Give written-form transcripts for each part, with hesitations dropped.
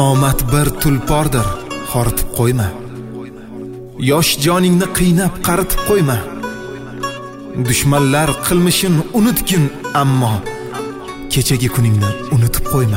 Omad bir tulpordir, horitib qo'yma. Yosh joningni qiynab qaritib qo'yma. Dushmanlar qilmishin unutgin, ammo kechagi kuningni unutib qo'yma.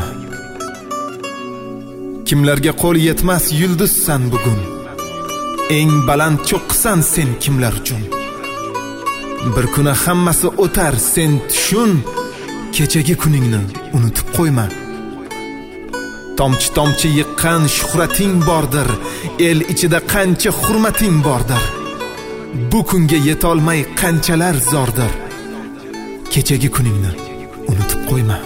Kimlarga qo'l yetmas yulduzsan bugun. Eng baland cho'qqisan sen kimlar uchun. Bir kuni hammasi o'tar, sen tushun, kechagi kuningni unutib qo'yma. Tomchi-tomchi yiqqan shuhrating bordir, el ichida qancha hurmating bordir. Bu kunga yetolmay qanchalar zordir. Kechagi kuningni unutib qo'yma.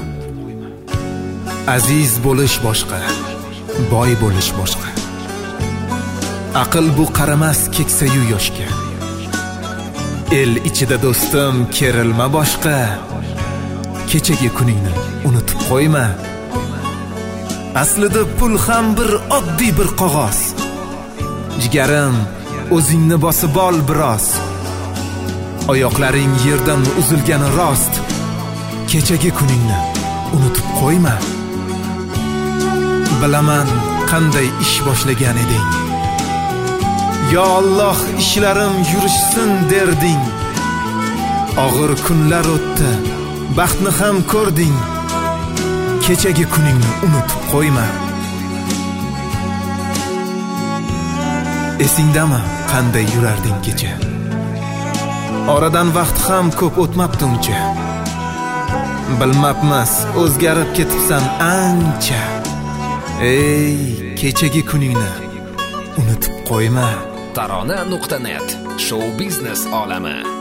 Aziz bo'lish boshqa, boy bo'lish boshqa. Aql bu qaramas keksayu yoshga. El ichida do'stim kerilma boshqa. Kechagi kuningni unutib qo'yma. Aslida pul ham bir oddiy bir qog'oz. Jigarim, o'zingni bosib ol biroz. Oyoqlaring yerdan uzilgani rost. Kechagi kuningni unutib qo'yma. Bilaman qanday ish boshlagan eding. Yo Alloh, ishlarim yurishsin derding. Og'ir kunlar o'tdi, baxtni ham ko'rding. Kechagi kuningni unutib qo'yma. Esingdami qanday yurarding kecha? Oradan vaqt ham ko'p o'tmabdi uncha. Bilmabmas, o'zgarib ketibsan ancha. Ey, kechagi kuningni unutib qo'yma. Tarona.net Show biznes olami.